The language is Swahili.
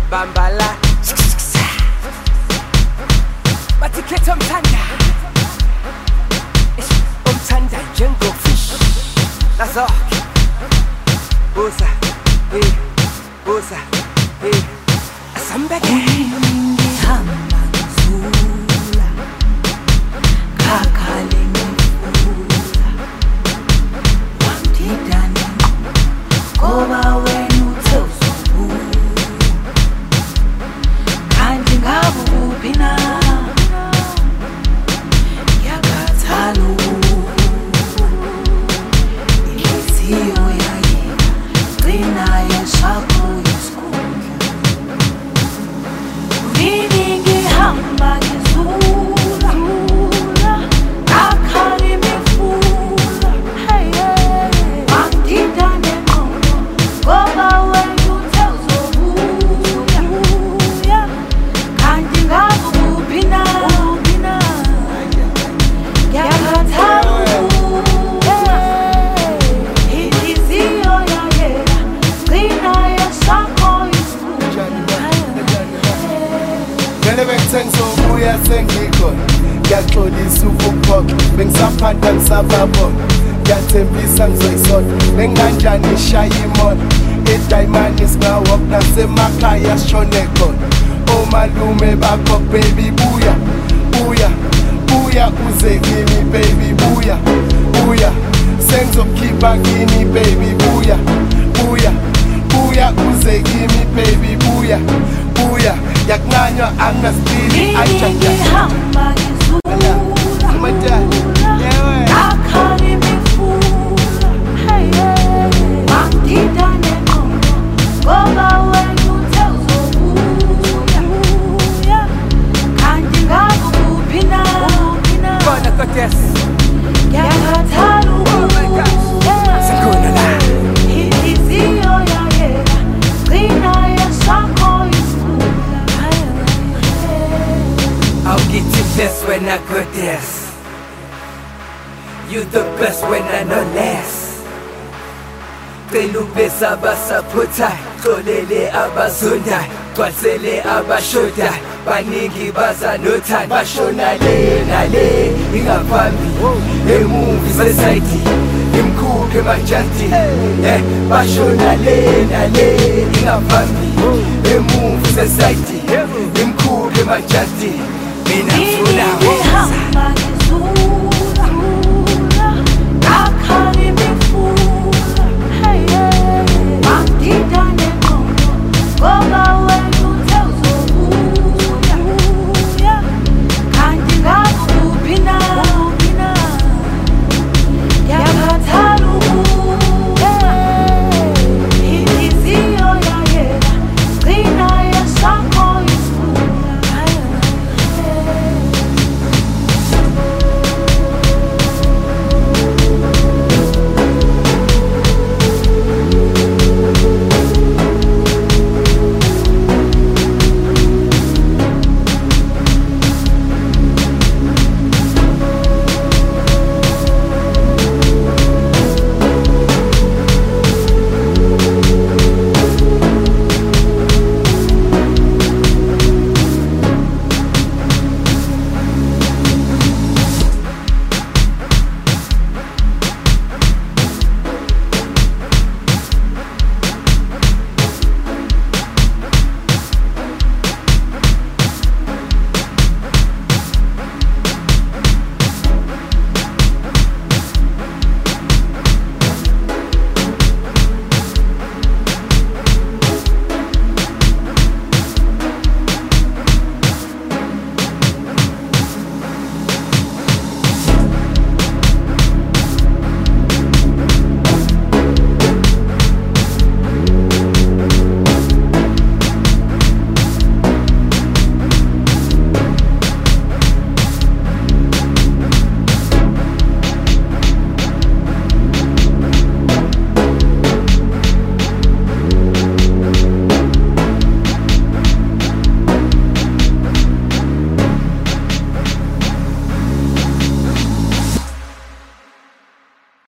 Bambala Batikhetha umthanda umthanda njengofish nazo buza buza asambeke ngihamba ngizula khakhale ngifula wangidane ngoba wena uthe uzobula kanti ngabe kuphi na ngiyakhathala inhliziyo yaye gcina yeshakho ngihamba ngizula akhali mifula wangidane ngqondo ngoba wena uthe uzobuya kanti ngabe kuphi na ngiyakhathala inhliziyo yayela gcina yesakho Sengizo buya sengikhona ngiyaxolisa ukuphokha bengisaphanda ngisababona ngiyathembisa ngizoyisona benganjani ishaya imona idiamond singawalk nasemakhaya sishone khona omalume bakho baby buya uze kimi baby buya sengizokhipha kini baby buya uze kimi baby buya yakunanywa angasipili ngihamba ngizula akhali mifula wangidane ngqondo ngoba wena uthe uzobuya kanti ngabe kuphi na Bona Goddess ngiyakhathala Sikhona la inhliziyo yayela gcina yesakho I'll get you best when I got this. You the best when I know less. Telube sabasaphuthai, xolele abazondai, gcwalisele abashodai, baningi bazanothanda, bashona le nale ingaphambi, emuvi society, imkhuphe majanti, bashona le nale ingaphambi, emuvi society, imkhuphe majanti.